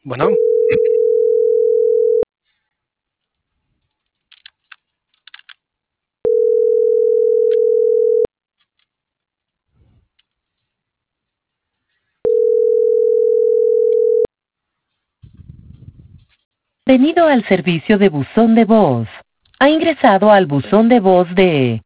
Bueno, Bienvenido al servicio de buzón de voz. Ha ingresado al buzón de voz de